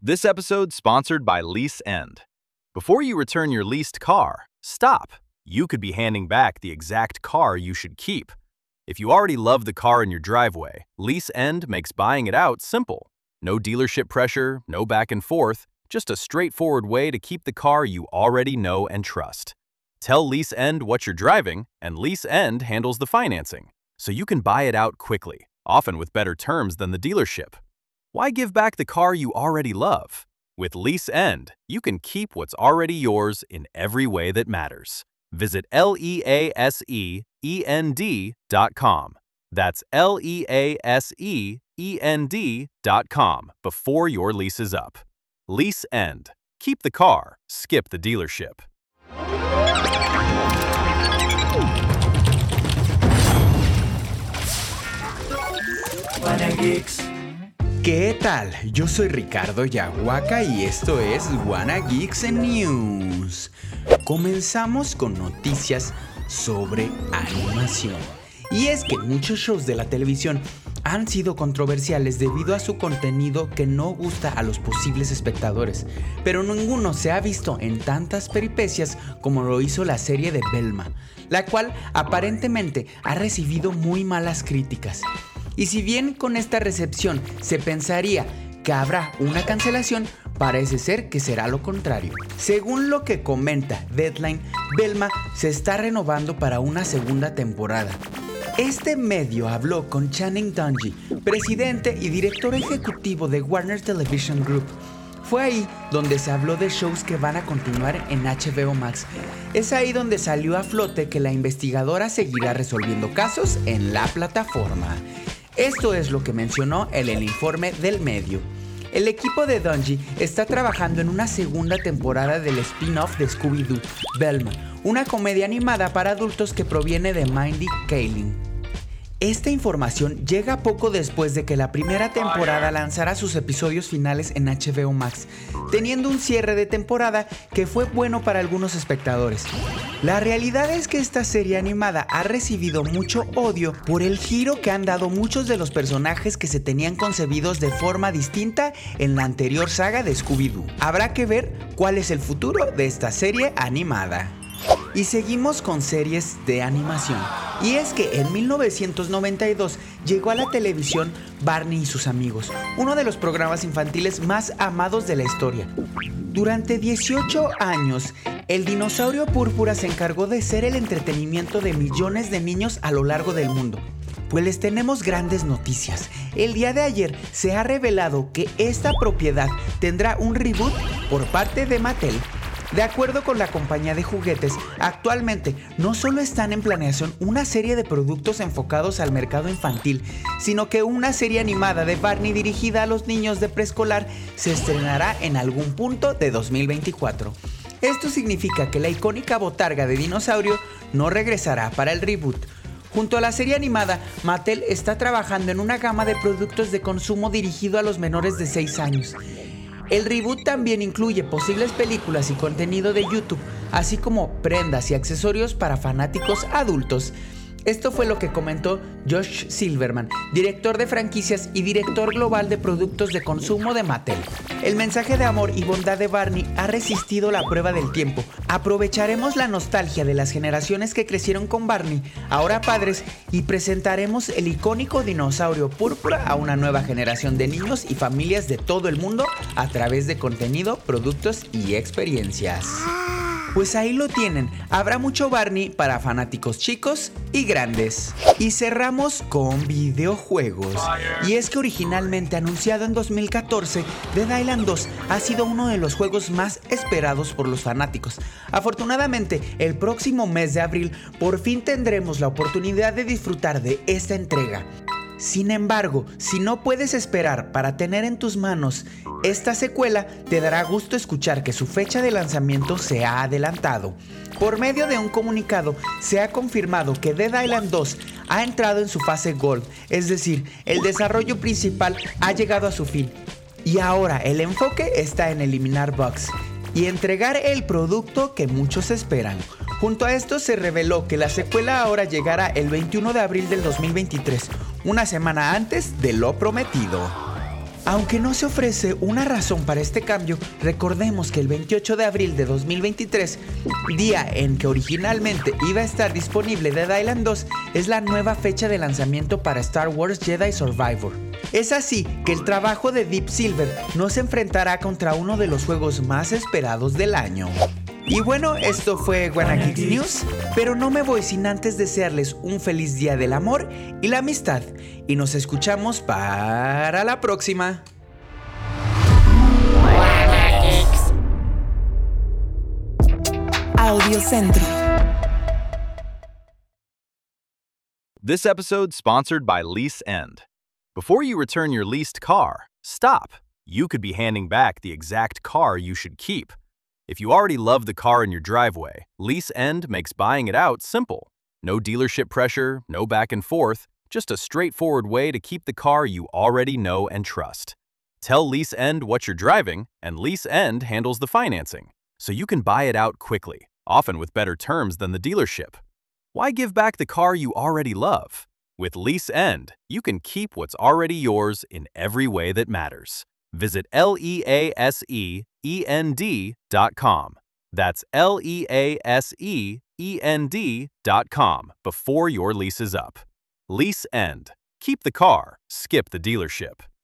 This episode sponsored by Lease End. Before you return your leased car, stop. You could be handing back the exact car you should keep. If you already love the car in your driveway, Lease End makes buying it out simple. No dealership pressure, no back and forth, just a straightforward way to keep the car you already know and trust. Tell Lease End what you're driving, and Lease End handles the financing, so you can buy it out quickly, often with better terms than the dealership. Why give back the car you already love? With Lease End, you can keep what's already yours in every way that matters. Visit LEASEEND.com. That's LEASEEND.com before your lease is up. Lease End. Keep the car, skip the dealership. ¿Qué tal? Yo soy Ricardo Yahuaca y esto es Wanna Geeks News. Comenzamos con noticias sobre animación. Y es que muchos shows de la televisión han sido controversiales debido a su contenido que no gusta a los posibles espectadores, pero ninguno se ha visto en tantas peripecias como lo hizo la serie de Velma, la cual aparentemente ha recibido muy malas críticas. Y si bien con esta recepción se pensaría que habrá una cancelación, parece ser que será lo contrario. Según lo que comenta Deadline, Velma se está renovando para una segunda temporada. Este medio habló con Channing Dungey, presidente y director ejecutivo de Warner Television Group. Fue ahí donde se habló de shows que van a continuar en HBO Max. Es ahí donde salió a flote que la investigadora seguirá resolviendo casos en la plataforma. Esto es lo que mencionó en el informe del medio. El equipo de Dungey está trabajando en una segunda temporada del spin-off de Scooby-Doo, Velma, una comedia animada para adultos que proviene de Mindy Kaling. Esta información llega poco después de que la primera temporada lanzara sus episodios finales en HBO Max, teniendo un cierre de temporada que fue bueno para algunos espectadores. La realidad es que esta serie animada ha recibido mucho odio por el giro que han dado muchos de los personajes que se tenían concebidos de forma distinta en la anterior saga de Scooby-Doo. Habrá que ver cuál es el futuro de esta serie animada. Y seguimos con series de animación. Y es que en 1992 llegó a la televisión Barney y sus amigos, uno de los programas infantiles más amados de la historia. Durante 18 años, el dinosaurio púrpura se encargó de ser el entretenimiento de millones de niños a lo largo del mundo. Pues les tenemos grandes noticias. El día de ayer se ha revelado que esta propiedad tendrá un reboot por parte de Mattel. De acuerdo con la compañía de juguetes, actualmente no solo están en planeación una serie de productos enfocados al mercado infantil, sino que una serie animada de Barney dirigida a los niños de preescolar se estrenará en algún punto de 2024. Esto significa que la icónica botarga de dinosaurio no regresará para el reboot. Junto a la serie animada, Mattel está trabajando en una gama de productos de consumo dirigido a los menores de 6 años. El reboot también incluye posibles películas y contenido de YouTube, así como prendas y accesorios para fanáticos adultos. Esto fue lo que comentó Josh Silverman, director de franquicias y director global de productos de consumo de Mattel. El mensaje de amor y bondad de Barney ha resistido la prueba del tiempo. Aprovecharemos la nostalgia de las generaciones que crecieron con Barney, ahora padres, y presentaremos el icónico dinosaurio púrpura a una nueva generación de niños y familias de todo el mundo a través de contenido, productos y experiencias. Pues ahí lo tienen, habrá mucho Barney para fanáticos chicos y grandes. Y cerramos con videojuegos. Y es que originalmente anunciado en 2014, Dead Island 2 ha sido uno de los juegos más esperados por los fanáticos. Afortunadamente, el próximo mes de abril por fin tendremos la oportunidad de disfrutar de esta entrega. Sin embargo, si no puedes esperar para tener en tus manos esta secuela, te dará gusto escuchar que su fecha de lanzamiento se ha adelantado. Por medio de un comunicado, se ha confirmado que Dead Island 2 ha entrado en su fase Gold, es decir, el desarrollo principal ha llegado a su fin. Y ahora el enfoque está en eliminar bugs y entregar el producto que muchos esperan. Junto a esto se reveló que la secuela ahora llegará el 21 de abril del 2023, una semana antes de lo prometido. Aunque no se ofrece una razón para este cambio, recordemos que el 28 de abril de 2023, día en que originalmente iba a estar disponible Dead Island 2, es la nueva fecha de lanzamiento para Star Wars Jedi Survivor. Es así que el trabajo de Deep Silver nos enfrentará contra uno de los juegos más esperados del año. Y bueno, esto fue Wanna Geeks News, pero no me voy sin antes desearles un feliz día del amor y la amistad, y nos escuchamos para la próxima. Audio Centro. This episode sponsored by Lease End. Before you return your leased car, stop. You could be handing back the exact car you should keep. If you already love the car in your driveway, Lease End makes buying it out simple. No dealership pressure, no back and forth, just a straightforward way to keep the car you already know and trust. Tell Lease End what you're driving, and Lease End handles the financing, so you can buy it out quickly, often with better terms than the dealership. Why give back the car you already love? With Lease End, you can keep what's already yours in every way that matters. Visit LEASEEND.com. That's LEASEEND.com before your lease is up. Lease End. Keep the car, skip the dealership.